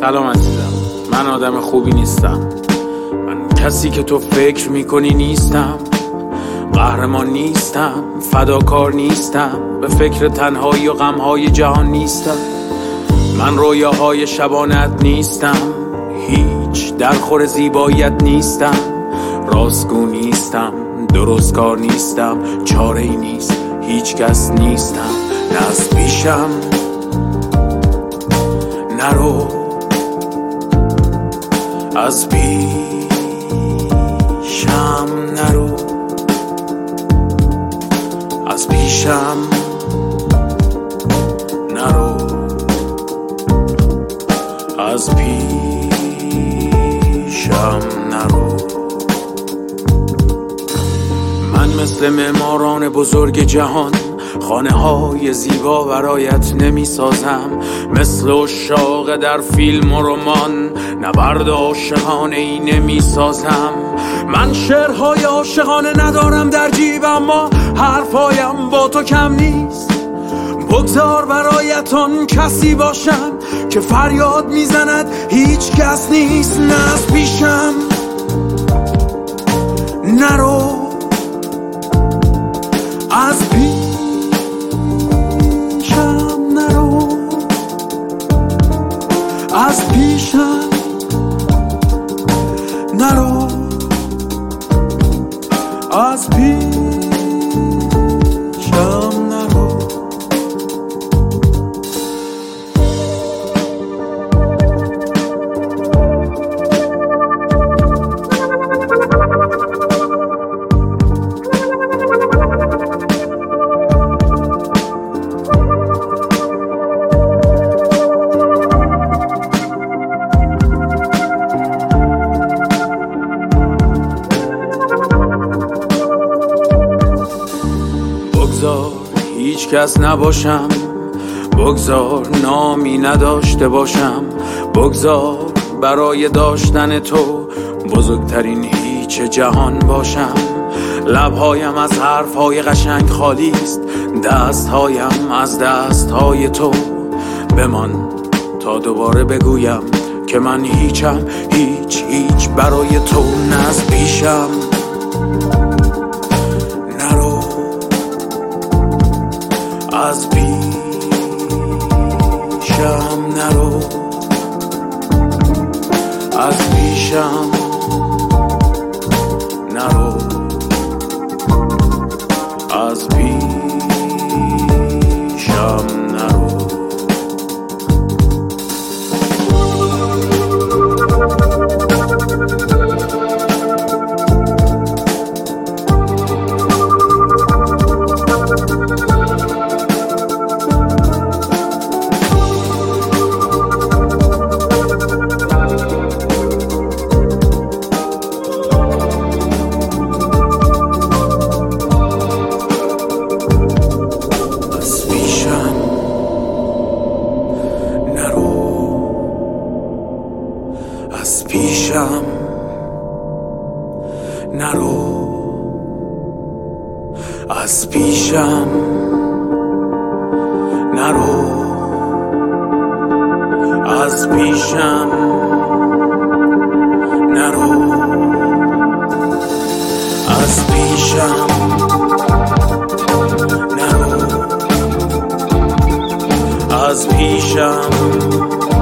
سلام عزیزم، من آدم خوبی نیستم. من کسی که تو فکر میکنی نیستم. قهرمان نیستم، فداکار نیستم، به فکر تنهایی و غمهای جهان نیستم. من رویاهای شبانت نیستم، هیچ درخور زیباییت نیستم. راستگو نیستم، درستکار نیستم، چاره ای نیست، هیچ کس نیستم. نه از پیشم نرو، از پیشم نرو، از پیشم نرو، از پیشم نرو. من مثل معماران بزرگ جهان خانه های زیبا برایت نمی سازم. مثل عشاق در فیلم و رمان نبرد عاشقانه ای نمی سازم. من شعرهای عاشقانه ندارم در جیب، اما حرفایم با تو کم نیست. بگذار برایت آن کسی باشم که فریاد میزند هیچ کس نیست. نه از پیشم نرو، از پیشم نرو، از پیشم نرو، از پیشم نرو. بگذار هیچ کس نباشم، بگذار نامی نداشته باشم، بگذار برای داشتن تو بزرگترین هیچ جهان باشم. لبهایم از حرفهای قشنگ خالی است، دستهایم از دستهای تو. بمان تا دوباره بگویم که من هیچم، هیچ برای تو. نه از پیشم نرو، از پیشم نرو، از پیشم نرو، از پیشم نرو. از پیشم نرو، از پیشم نرو، از پیشم نرو، از پیشم نرو، از پیشم